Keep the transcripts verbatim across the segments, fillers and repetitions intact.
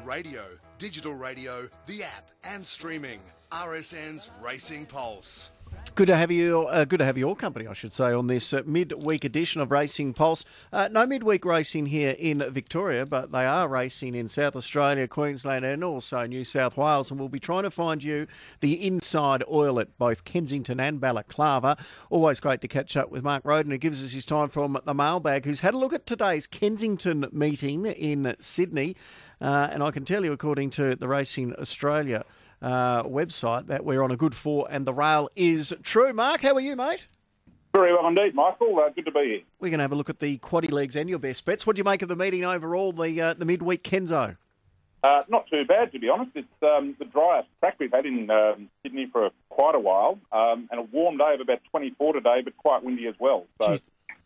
radio, digital radio, the app and streaming. R S N's Racing Pulse. Good to have you. Uh, good to have your company, I should say, on this uh, midweek edition of Racing Pulse. Uh, no midweek racing here in Victoria, but they are racing in South Australia, Queensland, and also New South Wales. And we'll be trying to find you the inside oil at both Kensington and Balaclava. Always great to catch up with Mark Roden, who gives us his time from the mailbag, who's had a look at today's Kensington meeting in Sydney. Uh, and I can tell you, according to the Racing Australia Uh, website, that we're on a good four and the rail is true. Mark, how are you, mate? Very well indeed, Michael. Uh, good to be here. We're going to have a look at the quaddie legs and your best bets. What do you make of the meeting overall, the uh, the midweek Kenzo? Uh, not too bad, to be honest. It's um, the driest track we've had in um, Sydney for quite a while, um, and a warm day of about twenty-four today, but quite windy as well. So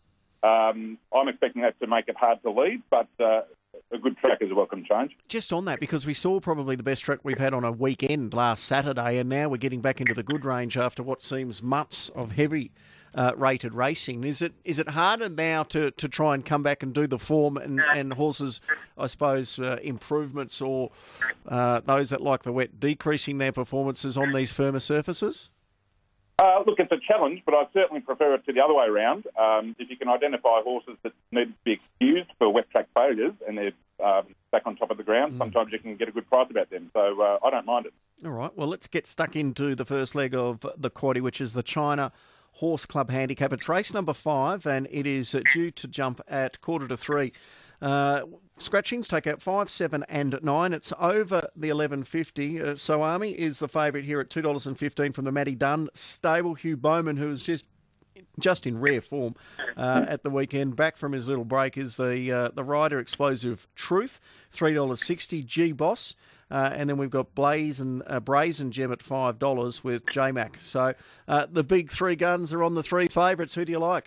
um, I'm expecting that to make it hard to lead, but uh, a good track is a welcome change. Just on that, because we saw probably the best track we've had on a weekend last Saturday, and now we're getting back into the good range after what seems months of heavy uh, rated racing. Is it is it harder now to, to try and come back and do the form and, and horses, I suppose, uh, improvements or uh, those that like the wet decreasing their performances on these firmer surfaces? Uh, look, it's a challenge, but I certainly prefer it to the other way around. Um, if you can identify horses that need to be excused for wet track failures and they're um, back on top of the ground, mm. sometimes you can get a good price about them. So uh, I don't mind it. All right, well, let's get stuck into the first leg of the quaddie, which is the China Horse Club Handicap. It's race number five, and it is due to jump at quarter to three. Uh, scratchings take out five, seven and nine. It's over the eleven fifty. Uh, Soami is the favourite here at two dollars fifteen from the Matty Dunn stable. Hugh Bowman, who is just just in rare form uh, at the weekend, back from his little break, is the uh, the rider Explosive Truth, three dollars sixty. G-Boss. Uh, and then we've got Blaze and uh, Brazen Gem at five dollars with J-Mac. So uh, the big three guns are on the three favourites. Who do you like?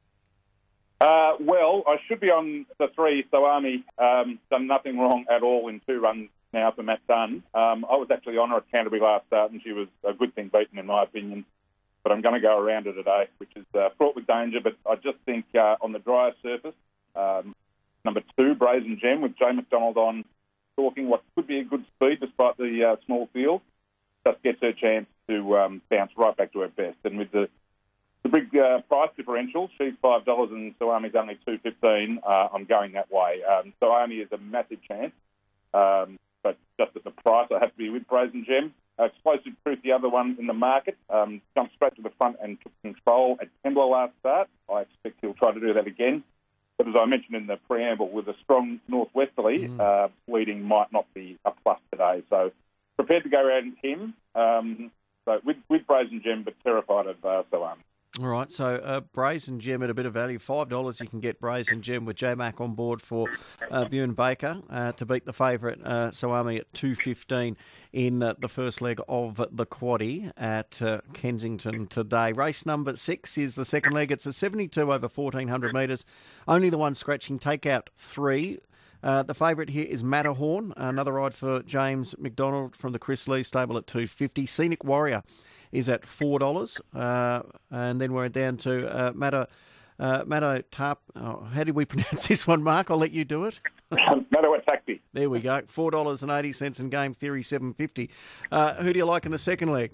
Uh, well, I should be on the three. Soami um, done nothing wrong at all in two runs now for Matt Dunn. Um, I was actually on her at Canterbury last start, and she was a good thing beaten, in my opinion. But I'm going to go around her today, which is uh, fraught with danger. But I just think uh, on the drier surface, um, number two, Brazen Gem, with Jay McDonald on, talking what could be a good speed despite the uh, small field, just gets her chance to um, bounce right back to her best. And with the The big uh, price differential, she's five dollars and Soami's only two dollars fifteen. Uh, I'm going that way. Um, Soami is a massive chance, um, but just at the price, I have to be with Brazen Gem. Uh, Explosive Truth, the other one in the market, um, jumped straight to the front and took control at Kembla last start. I expect he'll try to do that again. But as I mentioned in the preamble, with a strong northwesterly, mm. uh, leading might not be a plus today. So prepared to go around him. Um, so with, with Brazen Gem, but terrified of uh, Soami. All right, so uh, Brazen Gem at a bit of value, five dollars you can get Brazen Gem with J-Mac on board for uh, Bjorn Baker uh, to beat the favourite uh, Soami at two fifteen in uh, the first leg of the quaddie at uh, Kensington today. Race number six is the second leg. It's a seventy-two over fourteen hundred metres. Only the one scratching, take out three. Uh, the favourite here is Matterhorn, another ride for James McDonald from the Chris Lee stable at two fifty. Scenic Warrior is at four dollars. Uh, and then we're down to uh, Matto, uh, Matto Tarp. Oh, how did we pronounce this one, Mark? I'll let you do it. Matto Taxi. There we go. four dollars eighty and Game Theory seven fifty. Uh, who do you like in the second leg?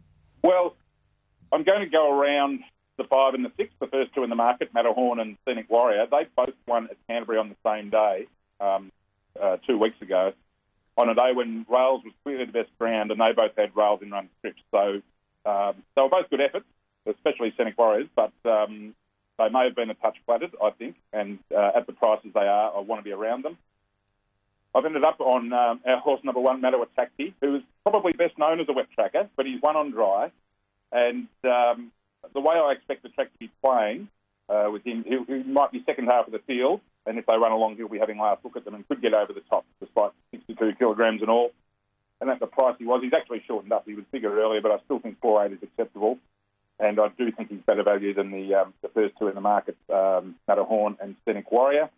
Well, I'm going to go around the five and the six, the first two in the market, Matterhorn and Scenic Warrior. They both won at Canterbury on the same day um, uh, two weeks ago, on a day when rails was clearly the best ground, and they both had rails in run strips. So um, they were both good efforts, especially Scenic Warriors, but um, they may have been a touch flattered, I think, and uh, at the prices they are, I want to be around them. I've ended up on um, our horse number one, Matto Taxi, who is probably best known as a wet tracker, but he's won on dry. And um, the way I expect the track to be playing uh, with him, he, he might be second half of the field, and if they run along, he'll be having last look at them and could get over the top, despite sixty-two kilograms and all. And at the price he was, he's actually shortened up. He was bigger earlier, but I still think four eight is acceptable. And I do think he's better value than the um, the first two in the market, um, Matterhorn and Scenic Warrior.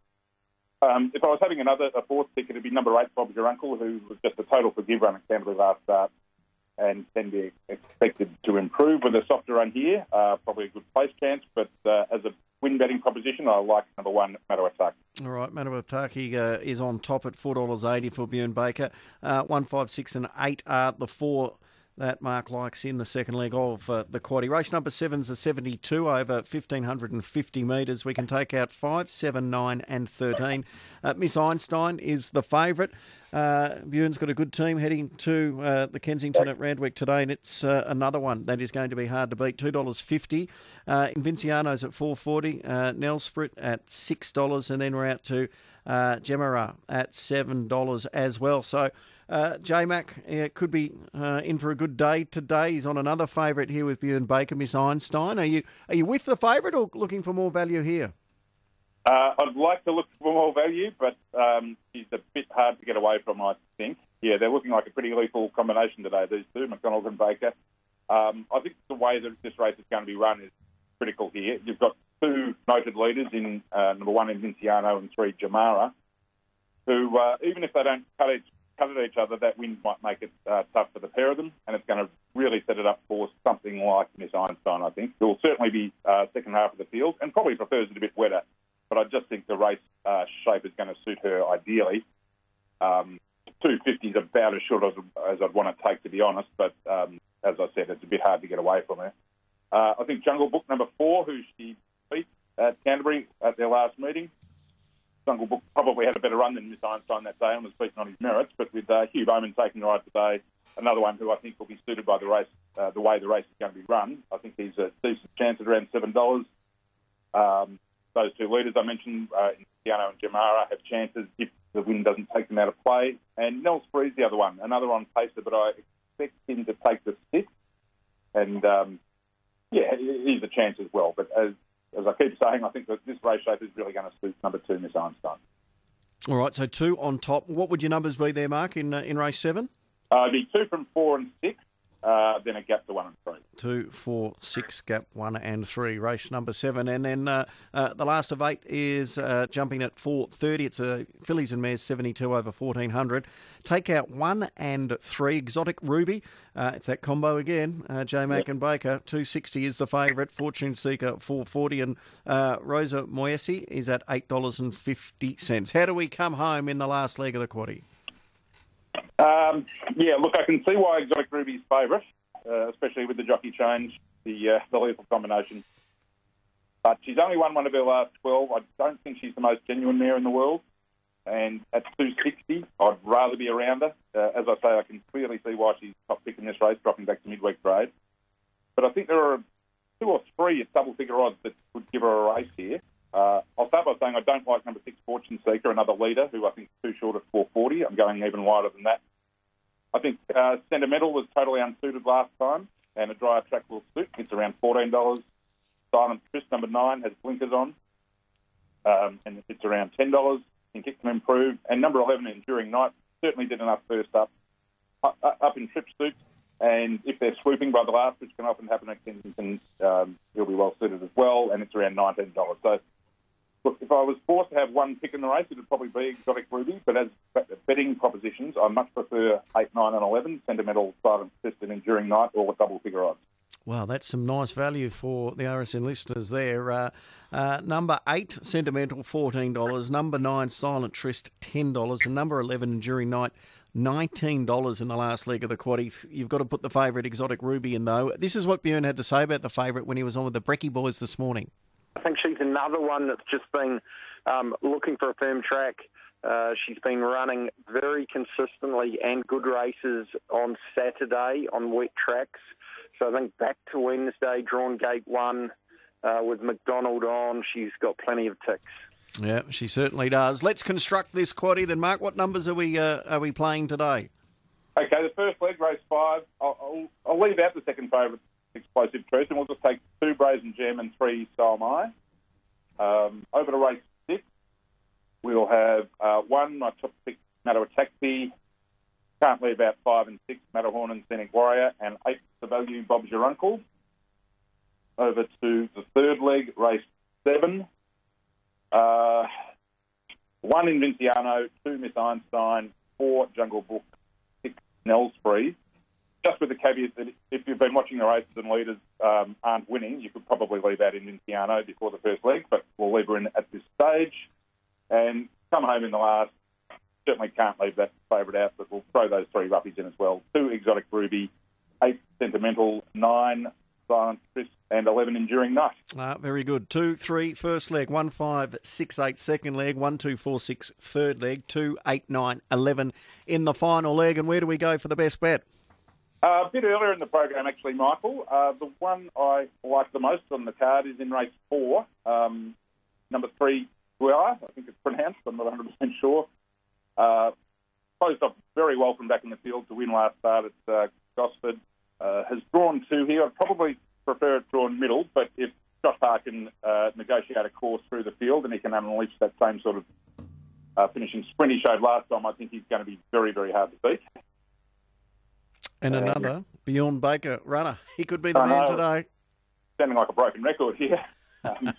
Um, if I was having another, a fourth pick, it'd be number eight, Bob's Your Uncle, who was just a total forgive run at Canterbury last start and can be expected to improve with a softer run here. Uh, probably a good place chance, but uh, as a win betting proposition, I like number one, Matawataki. All right, Matawataki uh, is on top at four dollars eighty for Bjorn Baker. Uh, one, five, six and eight are the four that Mark likes in the second leg of uh, the quaddie. Race number seven's a seventy-two over one thousand five hundred fifty metres. We can take out five, seven, nine and thirteen. Uh, Miss Einstein is the favourite. Uh, Bjorn's got a good team heading to uh, the Kensington at Randwick today, and it's uh, another one that is going to be hard to beat. two dollars fifty. Uh, Invinciano's at four dollars forty. Uh, Nelsprit at six dollars, and then we're out to uh, Gemera at seven dollars as well. So uh, J-Mac uh, could be uh, in for a good day today. He's on another favourite here with Bjorn Baker, Miss Einstein. Are you are you with the favourite or looking for more value here? Uh, I'd like to look for more value, but um, she's a bit hard to get away from, I think. Yeah, they're looking like a pretty lethal combination today, these two, McDonald and Baker. Um, I think the way that this race is going to be run is critical here. You've got two noted leaders in uh, number one, Vinciano, and three, Jamara, who, uh, even if they don't cut, each, cut at each other, that wind might make it uh, tough for the pair of them, and it's going to really set it up for something like Miss Einstein, I think, who will certainly be uh, second half of the field and probably prefers it a bit wetter. But I just think the race uh, shape is going to suit her ideally. Um, two fifty is about as short as, as I'd want to take, to be honest. But um, as I said, it's a bit hard to get away from her. Uh, I think Jungle Book number four, who she beat at Canterbury at their last meeting. Jungle Book probably had a better run than Miss Einstein that day and was beaten on his merits. But with uh, Hugh Bowman taking the ride today, another one who I think will be suited by the race, uh, the way the race is going to be run. I think he's a decent chance at around seven dollars. Um, Those two leaders I mentioned, uh, Piano and Jamara, have chances if the wind doesn't take them out of play. And Nels Free's the other one, another on pacer, but I expect him to take the sit. And, um, yeah, he's a chance as well. But as as I keep saying, I think that this race shape is really going to suit number two, Miss Einstein. All right, so two on top. What would your numbers be there, Mark, in uh, in race seven? Uh, it'd be two from four and six. Uh, then a gap to one and three. Two, four, six, gap one and three. Race number seven. And then uh, uh, the last of eight is uh, jumping at four thirty. It's a Fillies and Mares seventy-two over fourteen hundred. Take out one and three. Exotic Ruby. Uh, it's that combo again. Uh, J-Mac yep. and Baker. two sixty is the favourite. Fortune Seeker four forty. And uh, Rosa Moyesi is at eight dollars fifty. How do we come home in the last leg of the quaddie? Um, yeah, look, I can see why Exotic Ruby's favourite, uh, especially with the jockey change, the uh, the lethal combination. But she's only won one of her last twelve. I don't think she's the most genuine mare in the world. And at two sixty, I'd rather be around her. Uh, as I say, I can clearly see why she's top pick in this race, dropping back to midweek grade. But I think there are two or three at double-figure odds that would give her a race here. Uh, I'll start by saying I don't like number six, Fortune Seeker, another leader, who I think is too short at four forty. I'm going even wider than that. I think uh, Sentimental was totally unsuited last time, and a drier track will suit. It's around fourteen dollars. Silent Twist, number nine, has blinkers on, um, and it's around ten dollars. I think it can improve. And number eleven, Enduring Night, certainly did enough first up, up, up in trip suits. And if they're swooping by the last, which can often happen at Kensington, um, he'll be well suited as well, and it's around nineteen dollars. So, look, if I was forced to have one pick in the race, it would probably be Exotic Ruby, but as betting propositions, I much prefer eight, nine and eleven, Sentimental, Silent Twist and Enduring Night, all at double-figure odds. Well, that's some nice value for the R S N listeners there. Uh, uh, number eight, Sentimental, fourteen dollars. Number nine, Silent Twist, ten dollars. And number eleven, Enduring Night, nineteen dollars in the last leg of the quaddie. You've got to put the favourite Exotic Ruby in, though. This is what Bjorn had to say about the favourite when he was on with the Brecky boys this morning. I think she's another one that's just been um, looking for a firm track. Uh, she's been running very consistently and good races on Saturday on wet tracks. So I think back to Wednesday, drawn gate one uh, with McDonald on, she's got plenty of ticks. Yeah, she certainly does. Let's construct this quaddie then, Mark. What numbers are we uh, are we playing today? Okay, the first leg, race five. I'll, I'll, I'll leave out the second favourite, Explosive Truth, and we'll just take two Brazen Gem and three Style My. Um, over to race six, we'll have uh, one, my top pick, Matawataki. Can't leave out five and six, Matterhorn and Scenic Warrior, and eight, the value, Bob's Your Uncle. Over to the third leg, race seven. Uh, one, Invinciano, two, Miss Einstein, four, Jungle Book, six, Nels Free. just with the caveat that if you've been watching the races and leaders um, aren't winning, you could probably leave out Indiano before the first leg, but we'll leave her in at this stage. And come home in the last, certainly can't leave that favourite out, but we'll throw those three ruppies in as well. Two Exotic Ruby, eight Sentimental, nine Silent Chris, and eleven Enduring Night. Uh, very good. Two, three, first leg. One, five, six, eight, second leg. One, two, four, six, third leg. Two, eight, nine, eleven in the final leg. And where do we go for the best bet? Uh, a bit earlier in the program, actually, Michael. Uh, the one I like the most on the card is in race four. Um, number three, Guiara, I think it's pronounced. I'm not one hundred percent sure. Uh, closed off very well from back in the field to win last start at uh, Gosford. Uh, has drawn two here. I'd probably prefer it drawn middle, but if Josh Park can uh, negotiate a course through the field and he can unleash that same sort of uh, finishing sprint he showed last time, I think he's going to be very, very hard to beat. And um, another, Beyond Baker runner. He could be the I man know. today. Sounding like a broken record here. Um,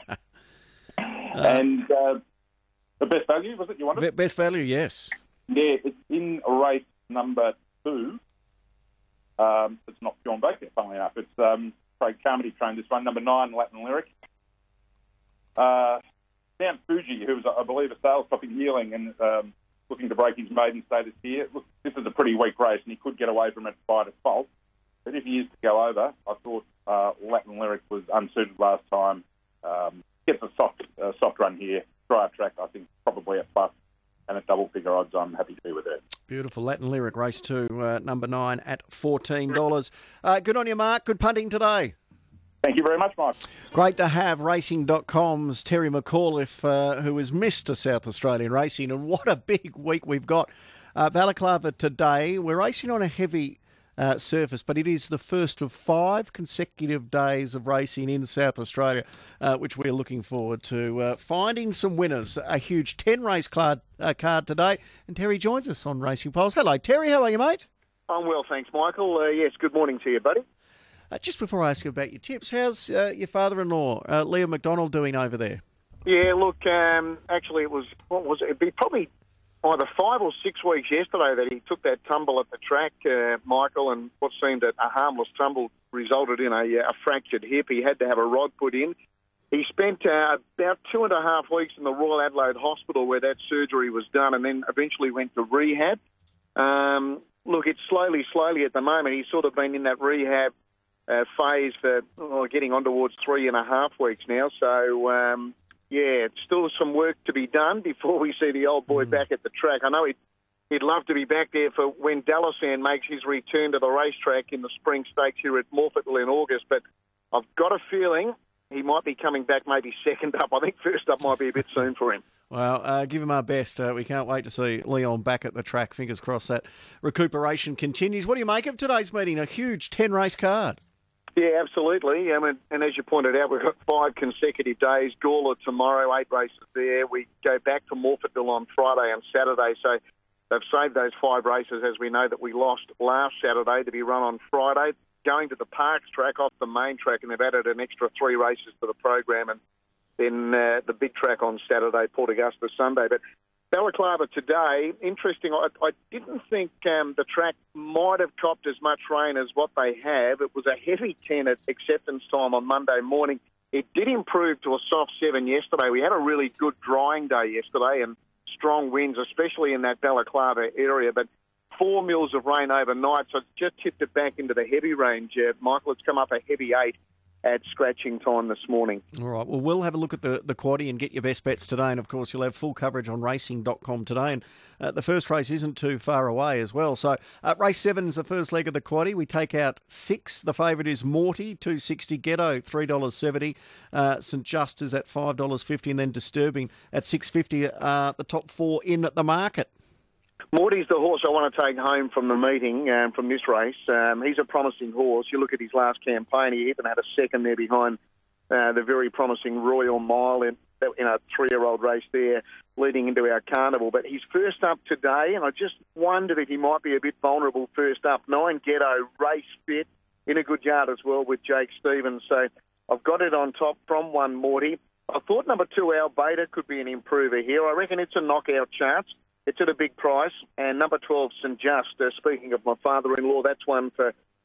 and uh, the best value, was it you wanted? Be- Best value, yes. Yeah, it's in race number two. Um, it's not John Baker, funnily enough. It's um, Craig Carmody trained this one, number nine, Latin Lyric. Uh, Mount Fuji, who was, I believe, a sales top in Healing and um, looking to break his maiden status here. Look, this is a pretty weak race, and he could get away from it by default. But if he is to go over, I thought uh, Latin Lyric was unsuited last time. Um, gets a soft, uh, soft run here. Drive track, I think, probably a plus. And at double figure odds, I'm happy to be with it. Beautiful. Latin Lyric, race two, uh, number nine at fourteen dollars. Uh, good on you, Mark. Good punting today. Thank you very much, Mike. Great to have Racing dot com's Terry McAuliffe, uh, who is Mister South Australian Racing. And what a big week we've got. Uh, Balaclava today, we're racing on a heavy uh, surface, but it is the first of five consecutive days of racing in South Australia, uh, which we're looking forward to uh, finding some winners. A huge ten-race card, uh, card today. And Terry joins us on Racing Pulse. Hello, Terry. How are you, mate? I'm well, thanks, Michael. Uh, yes, good morning to you, buddy. Uh, just before I ask you about your tips, how's uh, your father-in-law, uh, Liam McDonald, doing over there? Yeah, look, um, actually it was, what was it? It'd be probably either five or six weeks yesterday that he took that tumble at the track, uh, Michael, and what seemed a, a harmless tumble resulted in a, a fractured hip. He had to have a rod put in. He spent uh, about two and a half weeks in the Royal Adelaide Hospital where that surgery was done, and then eventually went to rehab. Um, look, it's slowly, slowly at the moment. He's sort of been in that rehab uh, phase for oh, getting on towards three and a half weeks now. So, um, yeah, it's still some work to be done before we see the old boy mm. back at the track. I know he'd, he'd love to be back there for when Dallasan makes his return to the racetrack in the Spring Stakes here at Morphettville in August, but I've got a feeling he might be coming back maybe second up. I think first up might be a bit soon for him. Well, uh, give him our best. Uh, we can't wait to see Leon back at the track. Fingers crossed that recuperation continues. What do you make of today's meeting? A huge ten-race card. Yeah, absolutely. I mean, and as you pointed out, we've got five consecutive days. Gawler tomorrow, eight races there. We go back to Morphettville on Friday and Saturday. So they've saved those five races, as we know, that we lost last Saturday to be run on Friday. Going to the Parks track off the main track, and they've added an extra three races to the program. And then uh, the big track on Saturday, Port Augusta Sunday. But Balaclava today, interesting. I, I didn't think um, the track might have copped as much rain as what they have. It was a heavy ten at acceptance time on Monday morning. It did improve to a soft seven yesterday. We had a really good drying day yesterday and strong winds, especially in that Balaclava area. But four mils of rain overnight, so it's just tipped it back into the heavy range. Uh, Michael, it's come up a heavy eight at scratching time this morning. All right. Well, we'll have a look at the, the quaddie and get your best bets today. And, of course, you'll have full coverage on racing dot com today. And uh, the first race isn't too far away as well. So uh, race seven is the first leg of the quaddie. We take out six. The favourite is Morty, two dollars sixty. Ghetto, three dollars seventy. Uh, St Justice at five dollars fifty. And then Disturbing at six dollars fifty. Uh, the top four in at the market. Morty's the horse I want to take home from the meeting, um, from this race. Um, he's a promising horse. You look at his last campaign, he even had a second there behind uh, the very promising Royal Mile in, in a three-year-old race there leading into our carnival. But he's first up today, and I just wondered if he might be a bit vulnerable first up. Nine Ghetto, race fit, in a good yard as well with Jake Stevens. So I've got it on top from one Morty. I thought number two, Al Beta, could be an improver here. I reckon it's a knockout chance. It's at a big price. And number twelve, St Just, uh, speaking of my father-in-law, that's one for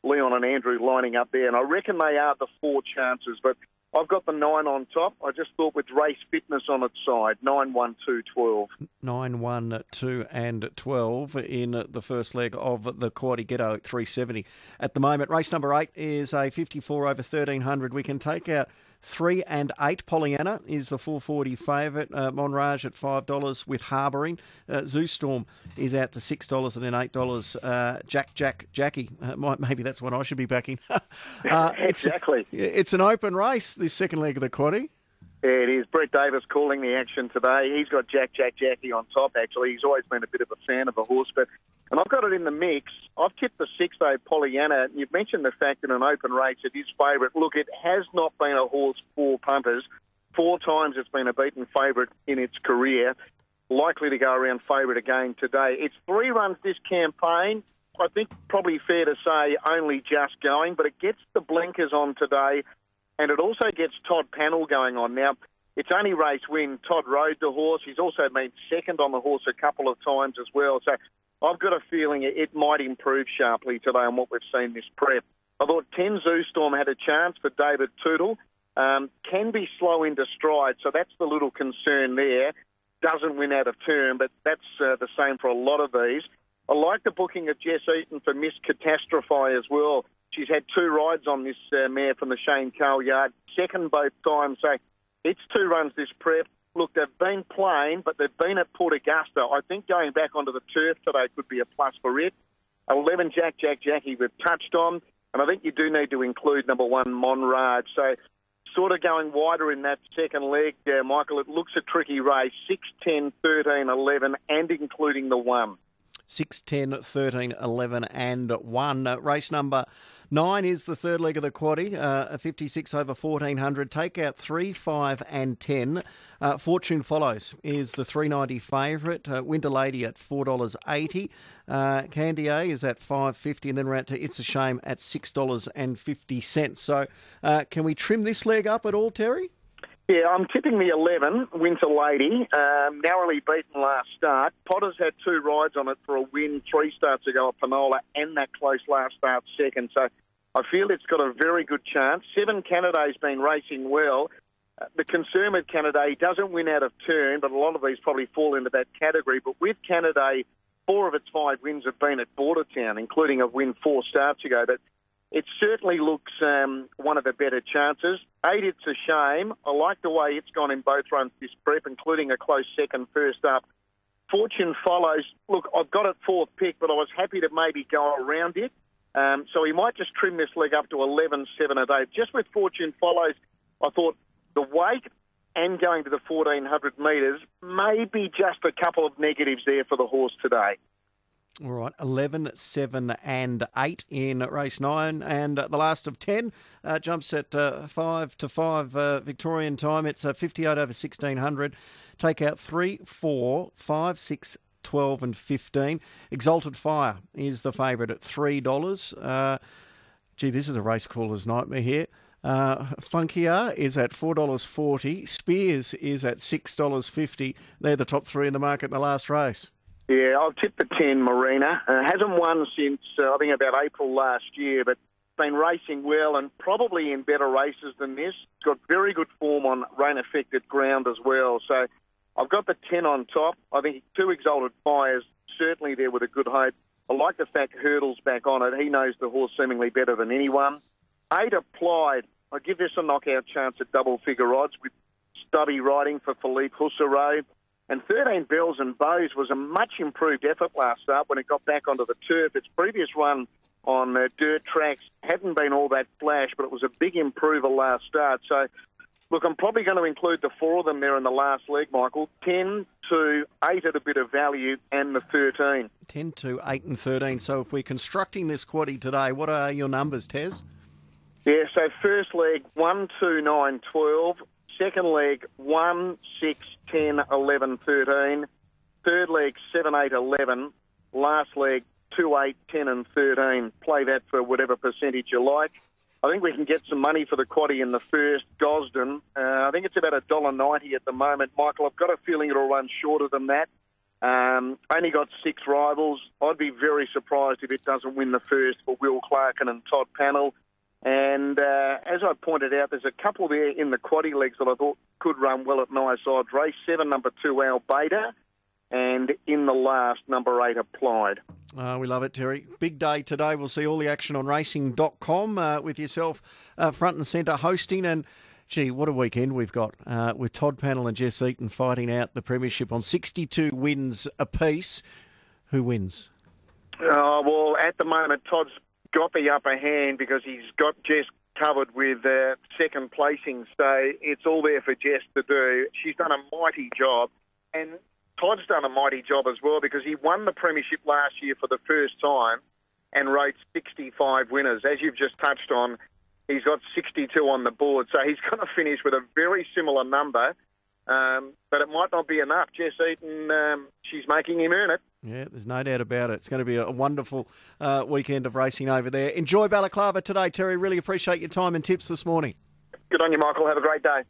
Leon and Andrew lining up there, and I reckon they are the four chances, but I've got the nine on top. I just thought with race fitness on its side, nine, one, two, twelve. nine, one, two and twelve in the first leg of the Quaddy Ghetto at three seventy. At the moment, race number eight is a fifty-four over thirteen hundred. We can take out three and eight. Pollyanna is the four forty favourite. Uh, Monrage at five dollars with Harbouring. Uh, Zoo Storm is out to six dollars and then eight dollars. Uh, Jack, Jack, Jackie. Uh, might, maybe that's what I should be backing. uh, it's, exactly. It's an open race, this second leg of the Quaddy. Yeah, it is. Brett Davis calling the action today. He's got Jack, Jack, Jackie on top, actually. He's always been a bit of a fan of the horse, but and I've got it in the mix. I've tipped the six, though, Pollyanna. You've mentioned the fact in an open race it is favourite. Look, it has not been a horse for punters. Four times it's been a beaten favourite in its career. Likely to go around favourite again today. It's three runs this campaign. I think probably fair to say only just going, but it gets the blinkers on today, and it also gets Todd Panel going on. Now, it's only race win. Todd rode the horse. He's also been second on the horse a couple of times as well. So I've got a feeling it might improve sharply today on what we've seen this prep. I thought ten Zoo Storm had a chance for David Tootle. Um, can be slow into stride, so that's the little concern there. Doesn't win out of turn, but that's uh, the same for a lot of these. I like the booking of Jess Eaton for Miss Catastrophe as well. She's had two rides on this uh, mare from the Shane Cole yard, second both times. So it's two runs this prep. Look, they've been plain, but they've been at Port Augusta. I think going back onto the turf today could be a plus for it. eleven Jack, Jack, Jackie we've touched on. And I think you do need to include number one, Monrage. So sort of going wider in that second leg there, Michael. It looks a tricky race, six, ten, thirteen, eleven, and including the one. six, ten, thirteen, eleven and one. Uh, race number nine is the third leg of the Quaddy, uh, a fifty-six over fourteen hundred. Take out three, five and ten. Uh, Fortune Follows is the three ninety favourite. Uh, Winter Lady at four dollars eighty. Uh, Candier is at five fifty, and then we're out to It's a Shame at six dollars fifty. So uh, can we trim this leg up at all, Terry? Yeah, I'm tipping the eleven, Winter Lady, um, narrowly beaten last start. Potter's had two rides on it for a win three starts ago at Panola and that close last start second. So I feel it's got a very good chance. Seven Canada's been racing well. Uh, the concern with Canada, he doesn't win out of turn, but a lot of these probably fall into that category. But with Canada, four of its five wins have been at Bordertown, including a win four starts ago. But it certainly looks um, one of the better chances. Eight, It's a Shame. I like the way it's gone in both runs this prep, including a close second first up. Fortune Follows. Look, I've got it fourth pick, but I was happy to maybe go around it. Um, so he might just trim this leg up to eleven, seven and eight. Just with Fortune Follows, I thought the weight and going to the fourteen hundred metres, maybe just a couple of negatives there for the horse today. All right, eleven, seven and eight in race nine. And uh, the last of ten uh, jumps at uh, five to five uh, Victorian time. It's uh, fifty-eight over sixteen hundred. Take out three, four, five, six, twelve and fifteen. Exalted Fire is the favourite at three dollars. Uh, gee, this is a race caller's nightmare here. Uh, Funkier is at four dollars forty. Spears is at six dollars fifty. They're the top three in the market in the last race. Yeah, I've tipped the ten, Marina. Uh, hasn't won since, uh, I think, about April last year, but been racing well and probably in better races than this. It's got very good form on rain-affected ground as well. So I've got the ten on top. I think two Exalted Fires certainly there with a good hope. I like the fact Hurdle's back on it. He knows the horse seemingly better than anyone. Eight, Applied. I give this a knockout chance at double-figure odds with stubby riding for Philippe Hussereau. And thirteen Bells and Bows was a much improved effort last start when it got back onto the turf. Its previous run on uh, dirt tracks hadn't been all that flash, but it was a big improver last start. So, look, I'm probably going to include the four of them there in the last leg, Michael. ten, two, eight at a bit of value, and the thirteen. ten, two, eight and thirteen. So if we're constructing this quaddie today, what are your numbers, Tez? Yeah, so first leg, one, two, nine, twelve. Second leg, one, six, ten, eleven, thirteen. Third leg, seven, eight, eleven. Last leg, two, eight, ten and thirteen. Play that for whatever percentage you like. I think we can get some money for the quaddie in the first, Gosden. Uh, I think it's about one dollar ninety at the moment. Michael, I've got a feeling it'll run shorter than that. Um, only got six rivals. I'd be very surprised if it doesn't win the first for Will Clarkin and Todd Pannell. And uh, as I pointed out, there's a couple there in the quaddie legs that I thought could run well at nice odds. Race seven, number two, Al Beta, and in the last, number eight, Applied. Uh, we love it, Terry. Big day today. We'll see all the action on racing dot com uh, with yourself uh, front and centre hosting. And, gee, what a weekend we've got uh, with Todd Pannell and Jess Eaton fighting out the premiership on sixty-two wins apiece. Who wins? Oh, well, at the moment, Todd's got the upper hand because he's got Jess covered with uh, second placing. So it's all there for Jess to do. She's done a mighty job. And Todd's done a mighty job as well because he won the premiership last year for the first time and rode sixty-five winners. As you've just touched on, he's got sixty-two on the board. So he's going to finish with a very similar number. Um, but it might not be enough. Jess Eaton, um, she's making him earn it. Yeah, there's no doubt about it. It's going to be a wonderful uh, weekend of racing over there. Enjoy Balaclava today, Terry. Really appreciate your time and tips this morning. Good on you, Michael. Have a great day.